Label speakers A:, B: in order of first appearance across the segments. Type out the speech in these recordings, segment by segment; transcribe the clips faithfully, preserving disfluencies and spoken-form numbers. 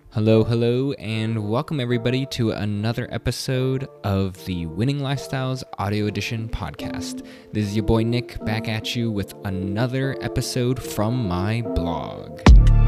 A: Hello, hello, and welcome everybody to another episode of the Winning Lifestyles Audio Edition podcast. This is your boy Nick back at you with another episode from my blog.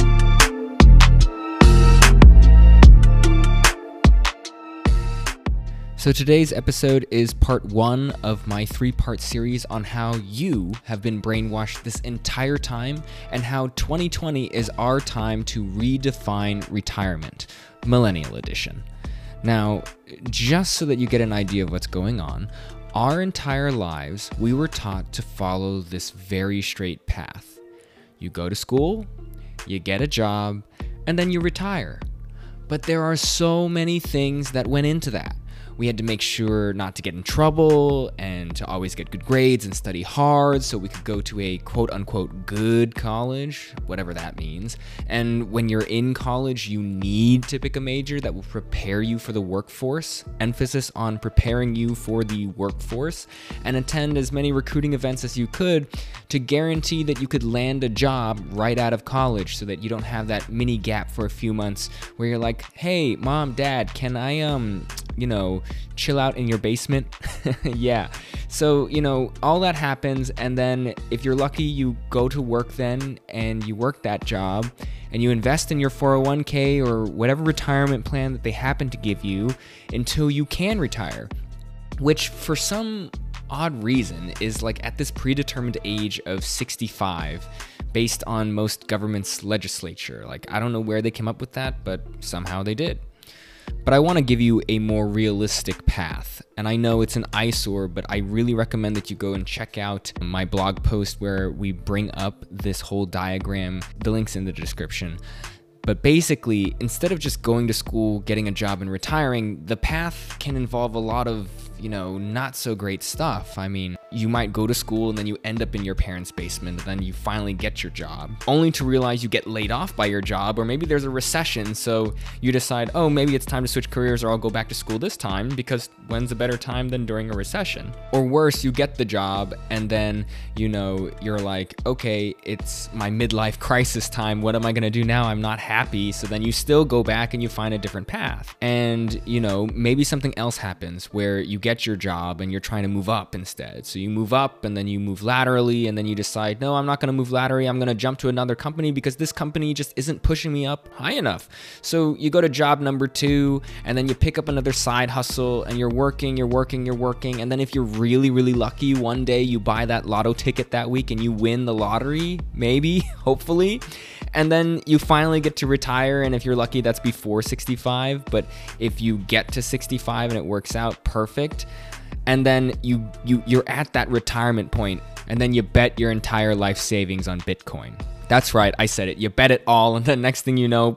A: So today's episode is part one of my three-part series on how you have been brainwashed this entire time and how twenty twenty is our time to redefine retirement, Millennial Edition. Now, just so that you get an idea of what's going on, our entire lives, we were taught to follow this very straight path. You go to school, you get a job, and then you retire. But there are so many things that went into that. We had to make sure not to get in trouble and to always get good grades and study hard so we could go to a quote-unquote good college, whatever that means. And when you're in college, you need to pick a major that will prepare you for the workforce, emphasis on preparing you for the workforce, and attend as many recruiting events as you could to guarantee that you could land a job right out of college so that you don't have that mini gap for a few months where you're like, hey, mom, dad, can I, um, you know, chill out in your basement? Yeah. So, you know, all that happens. And then if you're lucky, you go to work then and you work that job and you invest in your four oh one k or whatever retirement plan that they happen to give you until you can retire, which for some odd reason is like at this predetermined age of sixty-five based on most governments' legislature. Like, I don't know where they came up with that, but somehow they did. But I want to give you a more realistic path. And I know it's an eyesore, but I really recommend that you go and check out my blog post where we bring up this whole diagram. The link's in the description. But basically, instead of just going to school, getting a job, and retiring, the path can involve a lot of, you know, not so great stuff. I mean, you might go to school and then you end up in your parents' basement and then you finally get your job, only to realize you get laid off by your job, or maybe there's a recession, so you decide, oh, maybe it's time to switch careers or I'll go back to school this time, because when's a better time than during a recession? Or worse, you get the job and then, you know, you're like, okay, it's my midlife crisis time. What am I gonna do now? I'm not happy. So then you still go back and you find a different path. And, you know, maybe something else happens where you get your job and you're trying to move up instead. So you move up and then you move laterally and then you decide, no, I'm not going to move laterally. I'm going to jump to another company because this company just isn't pushing me up high enough. So you go to job number two and then you pick up another side hustle and you're working, you're working, you're working. And then if you're really, really lucky, one day you buy that lotto ticket that week and you win the lottery, maybe, hopefully. And then you finally get to retire, and if you're lucky, that's before sixty-five. But if you get to sixty-five and it works out, perfect. And then you, you, you're at that retirement point, and then you bet your entire life savings on Bitcoin. That's right, I said it. You bet it all, and the next thing you know,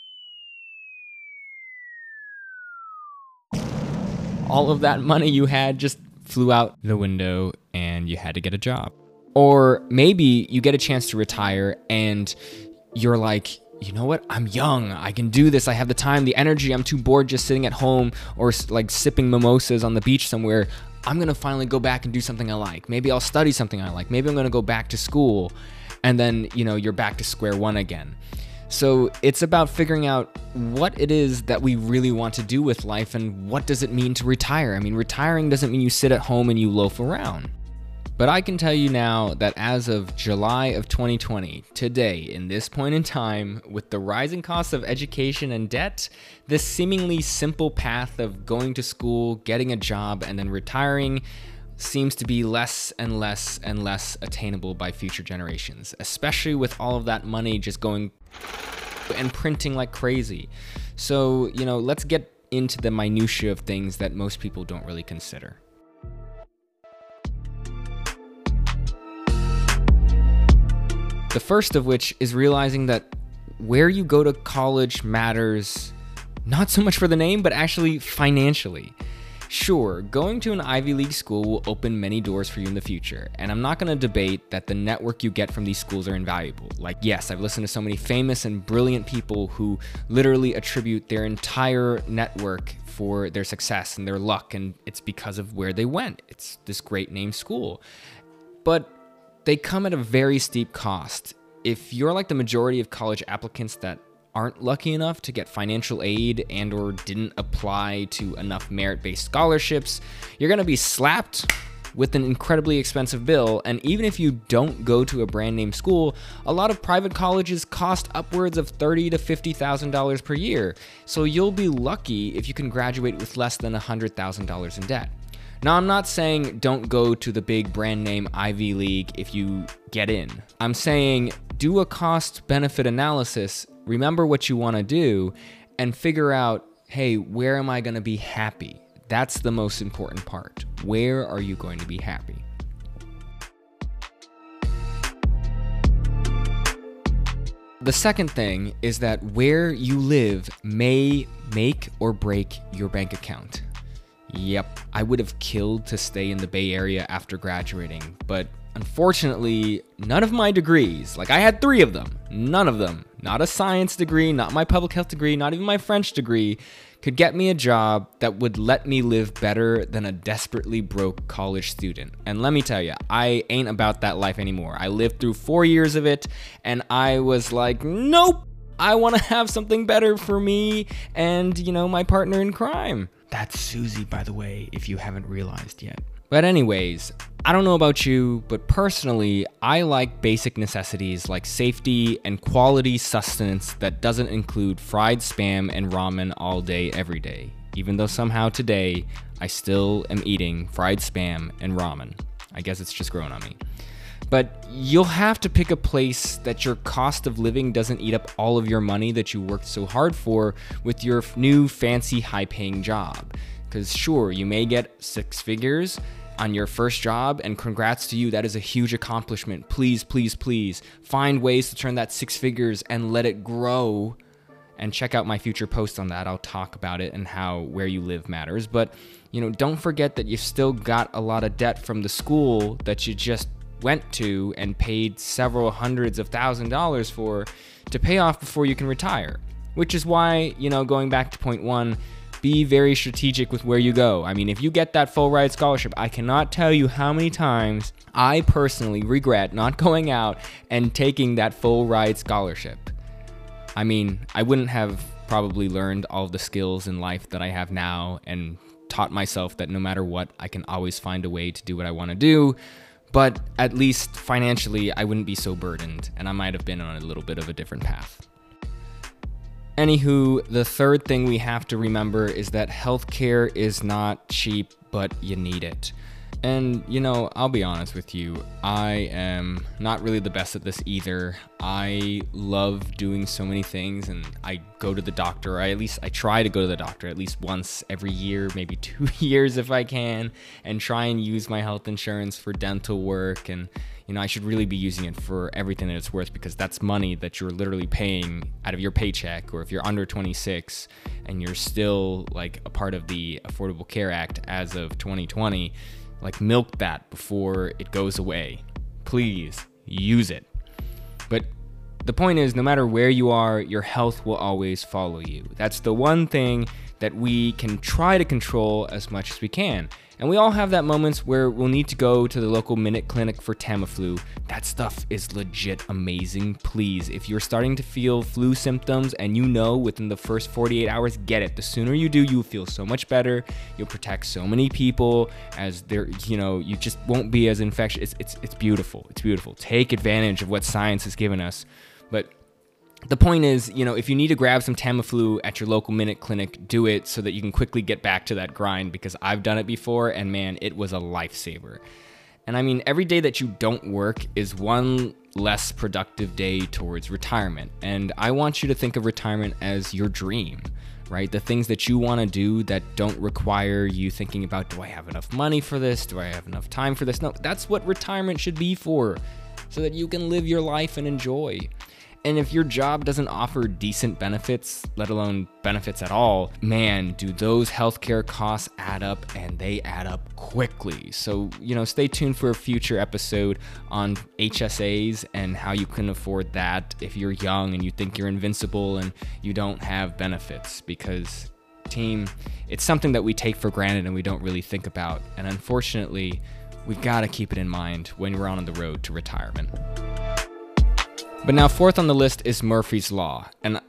A: all of that money you had just flew out the window, and you had to get a job. Or maybe you get a chance to retire, and you're like, you know what? I'm young. I can do this. I have the time, the energy. I'm too bored just sitting at home or like sipping mimosas on the beach somewhere. I'm going to finally go back and do something I like. Maybe I'll study something I like. Maybe I'm going to go back to school. And then, you know, you're back to square one again. So it's about figuring out what it is that we really want to do with life and what does it mean to retire. I mean, retiring doesn't mean you sit at home and you loaf around. But I can tell you now that as of July of twenty twenty, today, in this point in time, with the rising costs of education and debt, this seemingly simple path of going to school, getting a job, and then retiring seems to be less and less and less attainable by future generations, especially with all of that money just going and printing like crazy. So, you know, let's get into the minutiae of things that most people don't really consider. The first of which is realizing that where you go to college matters not so much for the name, but actually financially. Sure, going to an Ivy League school will open many doors for you in the future, and I'm not going to debate that the network you get from these schools are invaluable. Like, yes, I've listened to so many famous and brilliant people who literally attribute their entire network for their success and their luck, and it's because of where they went. It's this great name school. But they come at a very steep cost. If you're like the majority of college applicants that aren't lucky enough to get financial aid and or didn't apply to enough merit-based scholarships, you're going to be slapped with an incredibly expensive bill. And even if you don't go to a brand name school, a lot of private colleges cost upwards of thirty thousand to fifty thousand dollars per year. So you'll be lucky if you can graduate with less than one hundred thousand dollars in debt. Now, I'm not saying don't go to the big brand name Ivy League if you get in. I'm saying do a cost-benefit analysis, remember what you want to do, and figure out, hey, where am I going to be happy? That's the most important part. Where are you going to be happy? The second thing is that where you live may make or break your bank account. Yep, I would have killed to stay in the Bay Area after graduating, but unfortunately, none of my degrees, like I had three of them, none of them, not a science degree, not my public health degree, not even my French degree, could get me a job that would let me live better than a desperately broke college student. And let me tell you, I ain't about that life anymore. I lived through four years of it, and I was like, nope, I want to have something better for me and, you know, my partner in crime. That's Susie, by the way, if you haven't realized yet. But anyways, I don't know about you, but personally, I like basic necessities like safety and quality sustenance that doesn't include fried Spam and ramen all day, every day. Even though somehow today, I still am eating fried Spam and ramen. I guess it's just grown on me. But you'll have to pick a place that your cost of living doesn't eat up all of your money that you worked so hard for with your new fancy high-paying job. Because sure, you may get six figures on your first job, and congrats to you, that is a huge accomplishment. Please, please, please find ways to turn that six figures and let it grow. And check out my future post on that. I'll talk about it and how where you live matters. But, you know, don't forget that you've still got a lot of debt from the school that you just went to and paid several hundreds of thousand dollars for to pay off before you can retire. Which is why, you know, going back to point one, be very strategic with where you go. I mean, if you get that full ride scholarship, I cannot tell you how many times I personally regret not going out and taking that full ride scholarship. I mean, I wouldn't have probably learned all the skills in life that I have now and taught myself that no matter what, I can always find a way to do what I want to do. But at least financially, I wouldn't be so burdened, and I might have been on a little bit of a different path. Anywho, the third thing we have to remember is that healthcare is not cheap, but you need it. And, you know, I'll be honest with you, I am not really the best at this either. I love doing so many things, and I go to the doctor, or I at least I try to go to the doctor at least once every year, maybe two years if I can, and try and use my health insurance for dental work. And, you know, I should really be using it for everything that it's worth, because that's money that you're literally paying out of your paycheck. Or if you're under twenty-six and you're still like a part of the Affordable Care Act as of twenty twenty, like, milk that before it goes away. Please use it. But the point is, no matter where you are, your health will always follow you. That's the one thing that we can try to control as much as we can. And we all have that moments where we'll need to go to the local minute clinic for Tamiflu. That stuff is legit amazing. Please, if you're starting to feel flu symptoms and you know within the first forty-eight hours, get it. The sooner you do, you'll feel so much better. You'll protect so many people, as there, you know, you just won't be as infectious. It's, it's, it's beautiful. It's beautiful. Take advantage of what science has given us. But the point is, you know, if you need to grab some Tamiflu at your local minute clinic, do it so that you can quickly get back to that grind, because I've done it before and man, it was a lifesaver. And I mean, every day that you don't work is one less productive day towards retirement. And I want you to think of retirement as your dream, right? The things that you want to do that don't require you thinking about, do I have enough money for this? Do I have enough time for this? No, that's what retirement should be for, so that you can live your life and enjoy. And if your job doesn't offer decent benefits, let alone benefits at all, man, do those healthcare costs add up, and they add up quickly. So, you know, stay tuned for a future episode on H S As and how you can afford that if you're young and you think you're invincible and you don't have benefits, because team, it's something that we take for granted and we don't really think about. And unfortunately, we've got to keep it in mind when we're on the road to retirement. But now, fourth on the list is Murphy's Law. And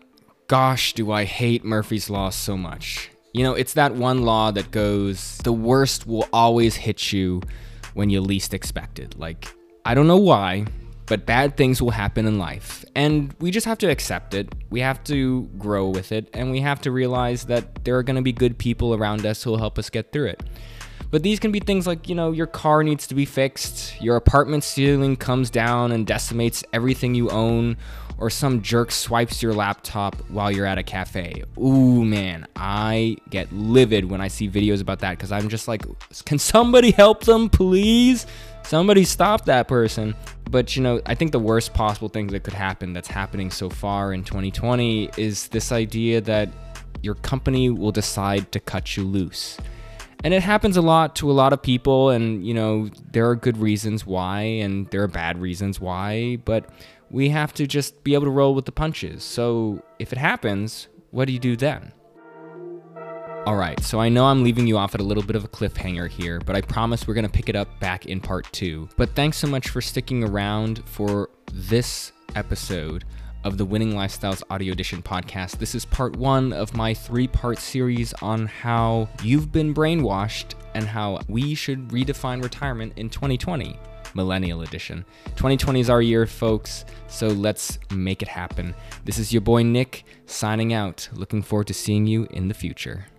A: Gosh, do I hate Murphy's Law so much. You know, it's that one law that goes, the worst will always hit you when you least expect it. Like, I don't know why, but bad things will happen in life. And we just have to accept it. We have to grow with it. And we have to realize that there are going to be good people around us who will help us get through it. But these can be things like, you know, your car needs to be fixed, your apartment ceiling comes down and decimates everything you own, or some jerk swipes your laptop while you're at a cafe. Ooh, man, I get livid when I see videos about that because I'm just like, can somebody help them, please? Somebody stop that person. But, you know, I think the worst possible thing that could happen that's happening so far in twenty twenty is this idea that your company will decide to cut you loose. And it happens a lot to a lot of people, and, you know, there are good reasons why, and there are bad reasons why, but we have to just be able to roll with the punches. So if it happens, what do you do then? All right, so I know I'm leaving you off at a little bit of a cliffhanger here, but I promise we're gonna pick it up back in part two. But thanks so much for sticking around for this episode of the Winning Lifestyles Audio Edition podcast. This is part one of my three-part series on how you've been brainwashed and how we should redefine retirement in twenty twenty, Millennial Edition. twenty twenty is our year, folks, so let's make it happen. This is your boy Nick, signing out. Looking forward to seeing you in the future.